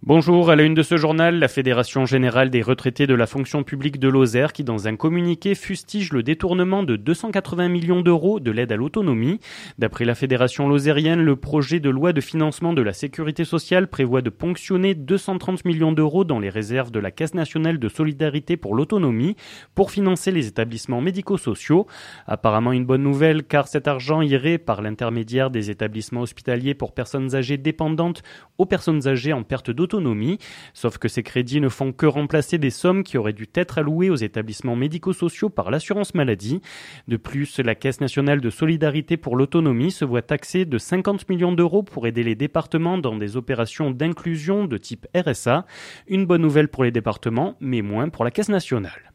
Bonjour, à la une de ce journal, la Fédération Générale des Retraités de la Fonction Publique de Lozère qui, dans un communiqué, fustige le détournement de 280 millions d'euros de l'aide à l'autonomie. D'après la Fédération lozérienne, le projet de loi de financement de la Sécurité sociale prévoit de ponctionner 230 millions d'euros dans les réserves de la Caisse nationale de solidarité pour l'autonomie pour financer les établissements médico-sociaux. Apparemment une bonne nouvelle car cet argent irait par l'intermédiaire des établissements hospitaliers pour personnes âgées dépendantes aux personnes âgées en perte d'autonomie. Sauf que ces crédits ne font que remplacer des sommes qui auraient dû être allouées aux établissements médico-sociaux par l'assurance maladie. De plus, la Caisse nationale de solidarité pour l'autonomie se voit taxée de 50 millions d'euros pour aider les départements dans des opérations d'inclusion de type RSA. Une bonne nouvelle pour les départements, mais moins pour la Caisse nationale.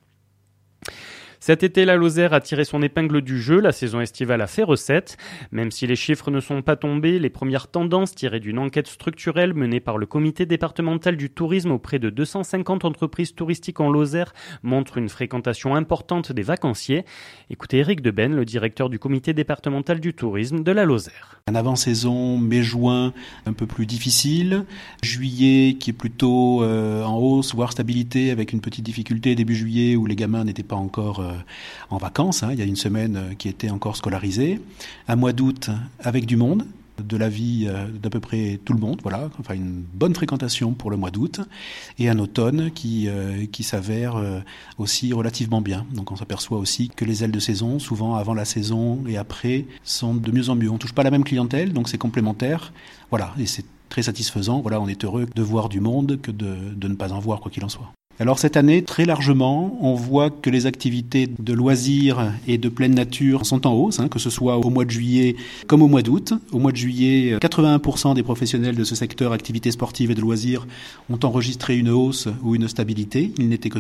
Cet été, la Lozère a tiré son épingle du jeu, la saison estivale a fait recette. Même si les chiffres ne sont pas tombés, les premières tendances tirées d'une enquête structurelle menée par le comité départemental du tourisme auprès de 250 entreprises touristiques en Lozère montrent une fréquentation importante des vacanciers. Écoutez Éric Deben, le directeur du comité départemental du tourisme de la Lozère. Un avant-saison mai-juin un peu plus difficile, juillet qui est plutôt en hausse, voire stabilité avec une petite difficulté début juillet où les gamins n'étaient pas encore en vacances, il y a une semaine qui était encore scolarisée, un mois d'août avec du monde, de la vie d'à peu près tout le monde, voilà, enfin une bonne fréquentation pour le mois d'août, et un automne qui s'avère aussi relativement bien. Donc on s'aperçoit aussi que les ailes de saison, souvent avant la saison et après, sont de mieux en mieux. On touche pas la même clientèle, donc c'est complémentaire, voilà, et c'est très satisfaisant. Voilà, on est heureux de voir du monde que de ne pas en voir quoi qu'il en soit. Alors cette année, très largement, on voit que les activités de loisirs et de pleine nature sont en hausse, que ce soit au mois de juillet comme au mois d'août. Au mois de juillet, 81% des professionnels de ce secteur activités sportives et de loisirs ont enregistré une hausse ou une stabilité. Il n'était que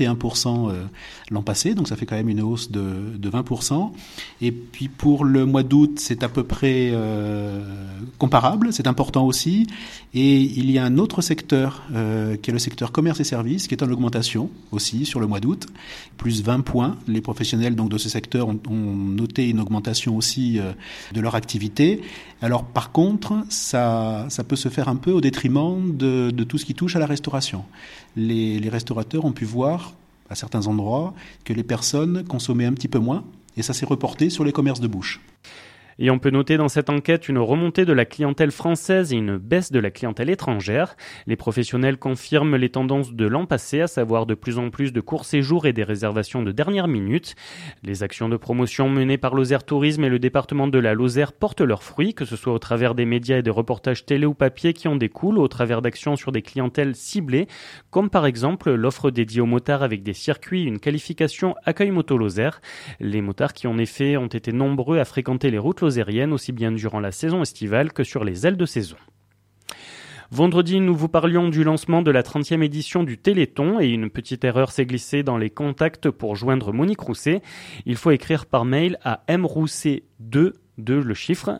61% l'an passé, donc ça fait quand même une hausse de 20%. Et puis pour le mois d'août, c'est à peu près comparable, c'est important aussi. Et il y a un autre secteur qui est le secteur commerce et services, qui est en augmentation aussi sur le mois d'août, plus 20 points. Les professionnels donc de ce secteur ont noté une augmentation aussi de leur activité. Alors par contre, ça peut se faire un peu au détriment de tout ce qui touche à la restauration. Les restaurateurs ont pu voir à certains endroits que les personnes consommaient un petit peu moins et ça s'est reporté sur les commerces de bouche. Et on peut noter dans cette enquête une remontée de la clientèle française et une baisse de la clientèle étrangère. Les professionnels confirment les tendances de l'an passé, à savoir de plus en plus de courts séjours et des réservations de dernière minute. Les actions de promotion menées par Lozère Tourisme et le département de la Lozère portent leurs fruits, que ce soit au travers des médias et des reportages télé ou papier qui en découlent, au travers d'actions sur des clientèles ciblées, comme par exemple l'offre dédiée aux motards avec des circuits, une qualification Accueil Moto Lozère. Les motards qui en effet ont été nombreux à fréquenter les routes lozérienne, aussi bien durant la saison estivale que sur les ailes de saison. Vendredi, nous vous parlions du lancement de la 30e édition du Téléthon et une petite erreur s'est glissée dans les contacts pour joindre Monique Rousset. Il faut écrire par mail à mrousset2, le chiffre,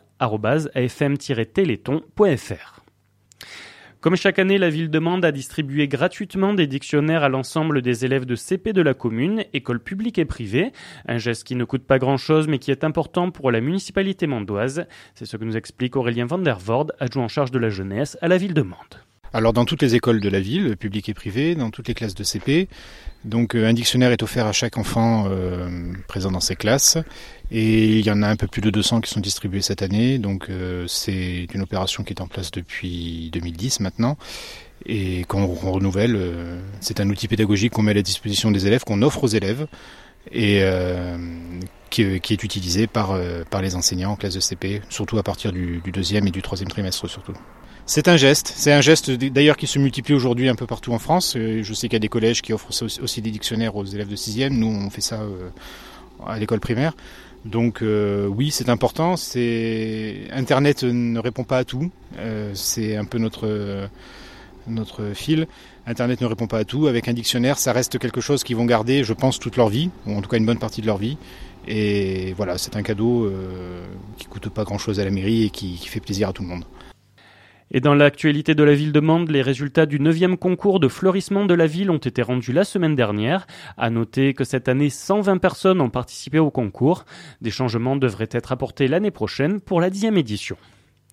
@afm-téléthon.fr. Comme chaque année, la ville demande à distribuer gratuitement des dictionnaires à l'ensemble des élèves de CP de la commune, écoles publiques et privées. Un geste qui ne coûte pas grand-chose mais qui est important pour la municipalité mandoise. C'est ce que nous explique Aurélien van der Voorde, adjoint en charge de la jeunesse à la ville de Mende. Alors dans toutes les écoles de la ville, publiques et privées, dans toutes les classes de CP, donc un dictionnaire est offert à chaque enfant présent dans ces classes et il y en a un peu plus de 200 qui sont distribués cette année, donc c'est une opération qui est en place depuis 2010 maintenant et qu'on renouvelle. C'est un outil pédagogique qu'on met à la disposition des élèves, qu'on offre aux élèves et qui est utilisé par les enseignants en classe de CP, surtout à partir du 2e et du 3e trimestre surtout. C'est un geste d'ailleurs qui se multiplie aujourd'hui un peu partout en France. Je sais qu'il y a des collèges qui offrent aussi des dictionnaires aux élèves de 6e. Nous, on fait ça à l'école primaire. Donc oui, c'est important. Internet ne répond pas à tout. C'est un peu notre fil. Internet ne répond pas à tout. Avec un dictionnaire, ça reste quelque chose qu'ils vont garder, je pense, toute leur vie, ou en tout cas une bonne partie de leur vie. Et voilà, c'est un cadeau qui coûte pas grand-chose à la mairie et qui fait plaisir à tout le monde. Et dans l'actualité de la ville de Mende, les résultats du 9e concours de fleurissement de la ville ont été rendus la semaine dernière. À noter que cette année, 120 personnes ont participé au concours. Des changements devraient être apportés l'année prochaine pour la 10e édition.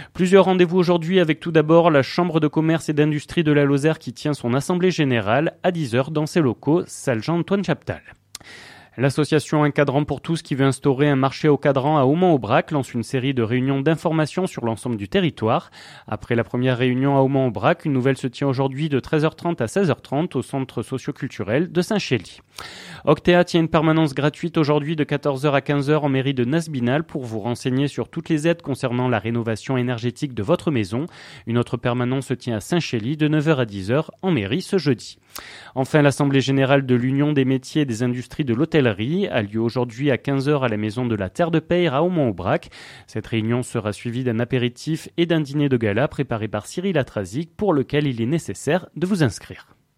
Plusieurs rendez-vous aujourd'hui avec tout d'abord la Chambre de commerce et d'industrie de la Lozère qui tient son assemblée générale à 10h dans ses locaux, salle Jean-Antoine Chaptal. L'association Un Cadran pour tous qui veut instaurer un marché au cadran à Aumont-Aubrac lance une série de réunions d'information sur l'ensemble du territoire. Après la première réunion à Aumont-Aubrac, une nouvelle se tient aujourd'hui de 13h30 à 16h30 au centre socio-culturel de Saint-Chély. Octea tient une permanence gratuite aujourd'hui de 14h à 15h en mairie de Nasbinal pour vous renseigner sur toutes les aides concernant la rénovation énergétique de votre maison. Une autre permanence se tient à Saint-Chély de 9h à 10h en mairie ce jeudi. Enfin, l'Assemblée générale de l'Union des métiers et des industries de l'hôtellerie a lieu aujourd'hui à 15h à la maison de la Terre de Peyre à Aumont-Aubrac. Cette réunion sera suivie d'un apéritif et d'un dîner de gala préparé par Cyril Atrazic pour lequel il est nécessaire de vous inscrire.